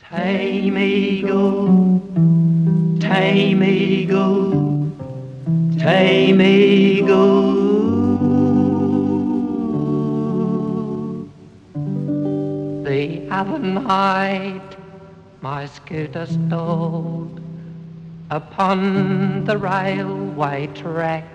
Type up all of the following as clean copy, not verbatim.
Tame eagle, tame eagle, tame eagle. The other night my scooter stalled upon the railway track.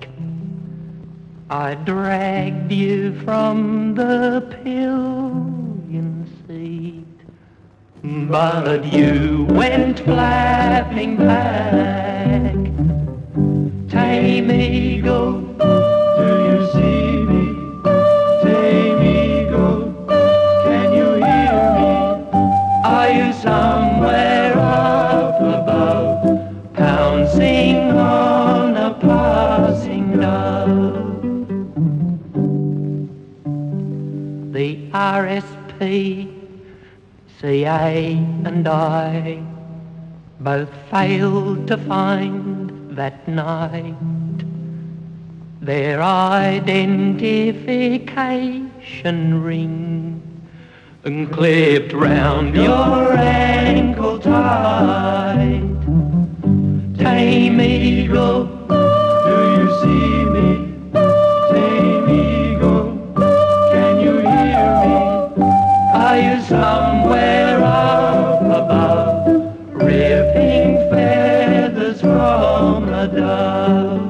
I dragged you from the pillion seat, but you went flapping back. Tame eagle, do you see me? Tame eagle, can you hear me? Are you somewhere up above, pouncing on a passing dove? The RSP, CA and I both failed to find that night their identification ring and clipped round your ankle tight. Tame eagle, do you see me? Tame eagle, can you hear me? Are you somewhere up above, ripping feathers from a dove?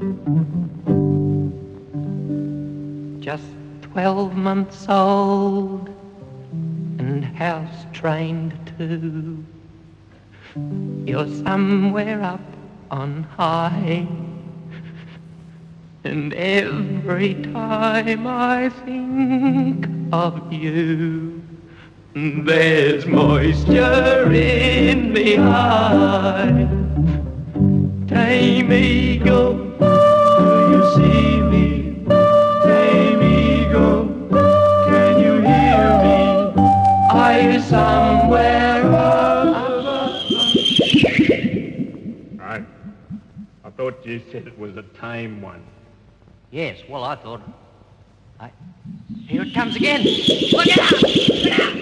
Just 12 months old and house trained too. You're somewhere up on high, and every time I think of you, there's moisture in me eye. Tame eagle, do you see me? Tame eagle, can you hear me? Are you somewhere up above? I thought you said it was a tame one. Yes, well, I thought... Here it comes again. Look out! Look out!